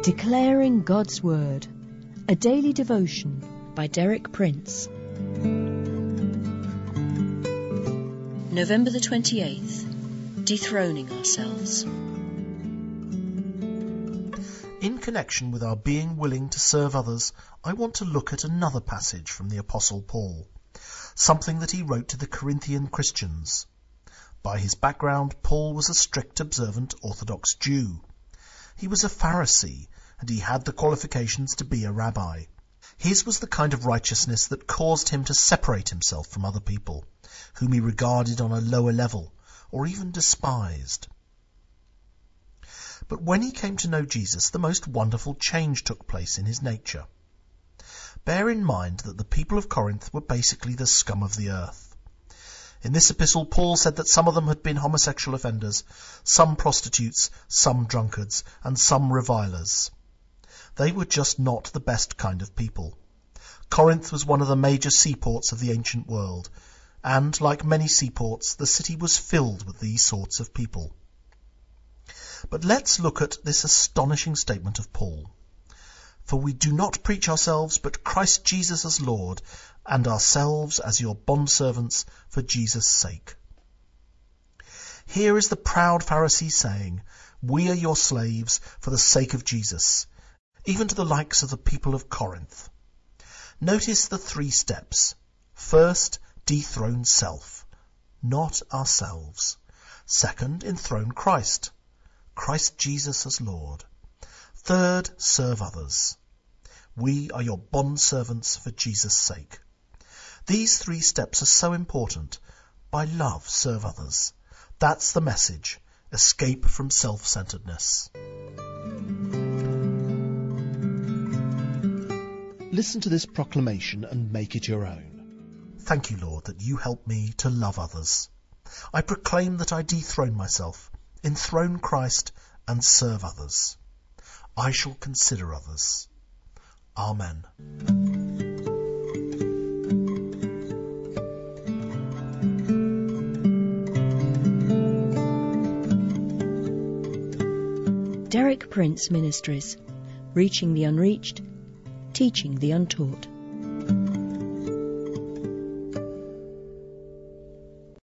Declaring God's Word, a daily devotion by Derek Prince. November the 28th, Dethroning Ourselves. In connection with our being willing to serve others, I want to look at another passage from the Apostle Paul, something that he wrote to the Corinthian Christians. By his background, Paul was a strict observant Orthodox Jew. He was a Pharisee, and he had the qualifications to be a rabbi. His was the kind of righteousness that caused him to separate himself from other people, whom he regarded on a lower level, or even despised. But when he came to know Jesus, the most wonderful change took place in his nature. Bear in mind that the people of Corinth were basically the scum of the earth. In this epistle, Paul said that some of them had been homosexual offenders, some prostitutes, some drunkards, and some revilers. They were just not the best kind of people. Corinth was one of the major seaports of the ancient world, and, like many seaports, the city was filled with these sorts of people. But let's look at this astonishing statement of Paul. For we do not preach ourselves, but Christ Jesus as Lord, and ourselves as your bondservants for Jesus' sake. Here is the proud Pharisee saying, we are your slaves for the sake of Jesus, even to the likes of the people of Corinth. Notice the 3 steps. First, dethrone self, not ourselves. Second, enthrone Christ, Christ Jesus as Lord. Third, serve others. We are your bondservants for Jesus' sake. These 3 steps are so important. By love, serve others. That's the message. Escape from self-centeredness. Listen to this proclamation and make it your own. Thank you, Lord, that you help me to love others. I proclaim that I dethrone myself, enthrone Christ, and serve others. I shall consider others. Amen. Derek Prince Ministries, reaching the unreached, teaching the untaught.